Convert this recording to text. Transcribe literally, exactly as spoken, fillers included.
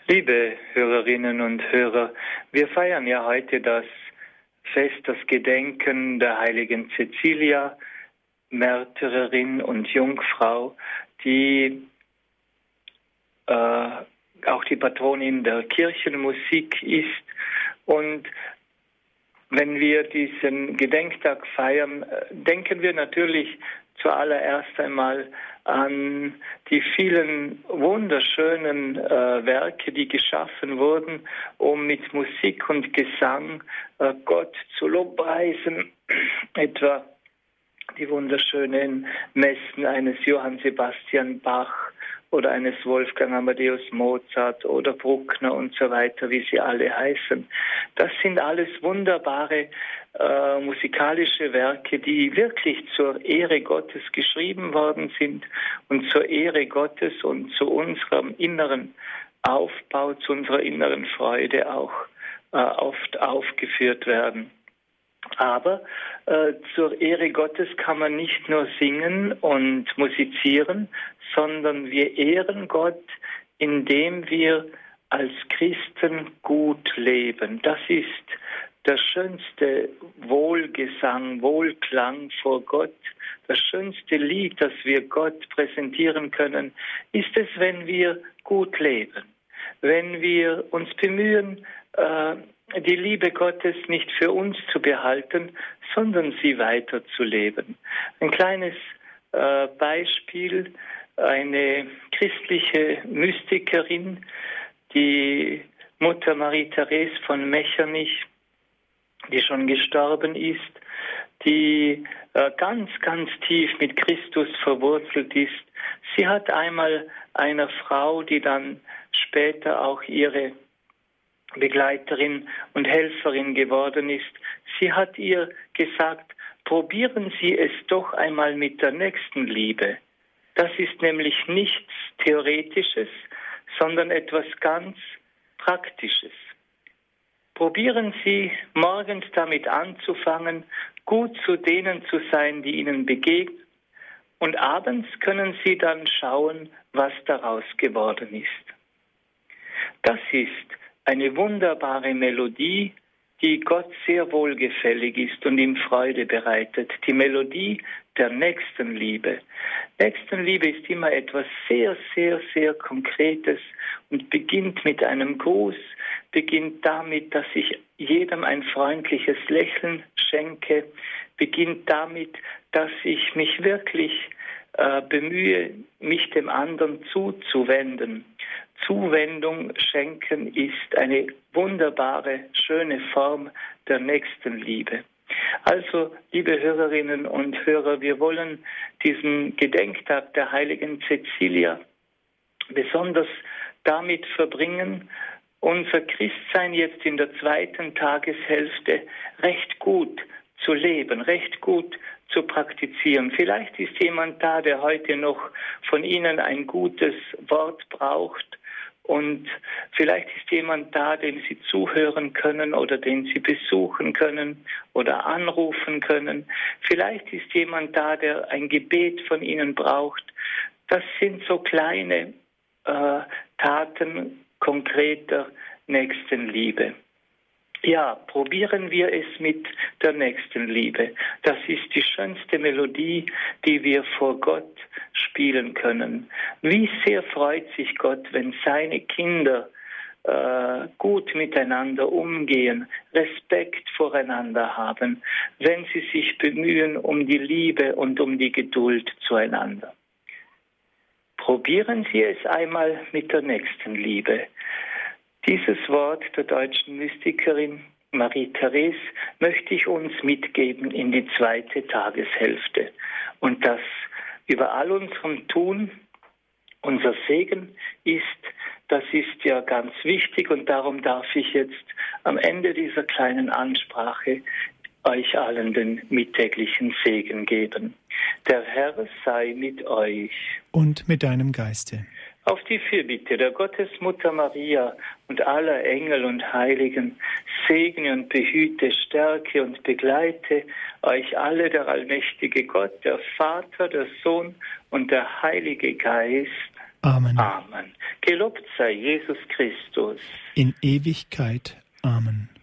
Liebe Hörerinnen und Hörer, wir feiern ja heute das Fest, das Gedenken der heiligen Cäcilia, Märtyrerin und Jungfrau, die äh, auch die Patronin der Kirchenmusik ist. Und wenn wir diesen Gedenktag feiern, denken wir natürlich zuallererst einmal an die vielen wunderschönen äh, Werke, die geschaffen wurden, um mit Musik und Gesang äh, Gott zu lobpreisen, etwa die wunderschönen Messen eines Johann Sebastian Bach oder eines Wolfgang Amadeus Mozart oder Bruckner und so weiter, wie sie alle heißen. Das sind alles wunderbare äh, musikalische Werke, die wirklich zur Ehre Gottes geschrieben worden sind und zur Ehre Gottes und zu unserem inneren Aufbau, zu unserer inneren Freude auch äh, oft aufgeführt werden. Aber äh, zur Ehre Gottes kann man nicht nur singen und musizieren, sondern wir ehren Gott, indem wir als Christen gut leben. Das ist der schönste Wohlgesang, Wohlklang vor Gott. Das schönste Lied, das wir Gott präsentieren können, ist es, wenn wir gut leben. Wenn wir uns bemühen, äh, die Liebe Gottes nicht für uns zu behalten, sondern sie weiterzuleben. Ein kleines äh, Beispiel, eine christliche Mystikerin, die Mutter Marie-Therese von Mechernich, die schon gestorben ist, die äh, ganz, ganz tief mit Christus verwurzelt ist. Sie hat einmal einer Frau, die dann später auch ihre Begleiterin und Helferin geworden ist, sie hat ihr gesagt, probieren Sie es doch einmal mit der Nächstenliebe. Das ist nämlich nichts Theoretisches, sondern etwas ganz Praktisches. Probieren Sie morgens damit anzufangen, gut zu denen zu sein, die Ihnen begegnen, und abends können Sie dann schauen, was daraus geworden ist. Das ist eine wunderbare Melodie, die Gott sehr wohlgefällig ist und ihm Freude bereitet. Die Melodie der Nächstenliebe. Nächstenliebe ist immer etwas sehr, sehr, sehr Konkretes und beginnt mit einem Gruß, beginnt damit, dass ich jedem ein freundliches Lächeln schenke, beginnt damit, dass ich mich wirklich äh, bemühe, mich dem anderen zuzuwenden. Zuwendung schenken ist eine wunderbare, schöne Form der Nächstenliebe. Also, liebe Hörerinnen und Hörer, wir wollen diesen Gedenktag der heiligen Cäcilia besonders damit verbringen, unser Christsein jetzt in der zweiten Tageshälfte recht gut zu leben, recht gut zu praktizieren. Vielleicht ist jemand da, der heute noch von Ihnen ein gutes Wort braucht. Und vielleicht ist jemand da, dem Sie zuhören können oder den Sie besuchen können oder anrufen können. Vielleicht ist jemand da, der ein Gebet von Ihnen braucht. Das sind so kleine äh, Taten konkreter Nächstenliebe. Ja, probieren wir es mit der Nächstenliebe. Das ist die schönste Melodie, die wir vor Gott spielen können. Wie sehr freut sich Gott, wenn seine Kinder äh, gut miteinander umgehen, Respekt voreinander haben, wenn sie sich bemühen um die Liebe und um die Geduld zueinander. Probieren Sie es einmal mit der Nächstenliebe. Dieses Wort der deutschen Mystikerin Marie-Therese möchte ich uns mitgeben in die zweite Tageshälfte. Und das über all unserem Tun unser Segen ist, das ist ja ganz wichtig, und darum darf ich jetzt am Ende dieser kleinen Ansprache euch allen den mittäglichen Segen geben. Der Herr sei mit euch. Und mit deinem Geiste. Auf die Fürbitte der Gottesmutter Maria und aller Engel und Heiligen segne und behüte, stärke und begleite euch alle der allmächtige Gott, der Vater, der Sohn und der Heilige Geist. Amen. Amen. Gelobt sei Jesus Christus. In Ewigkeit. Amen.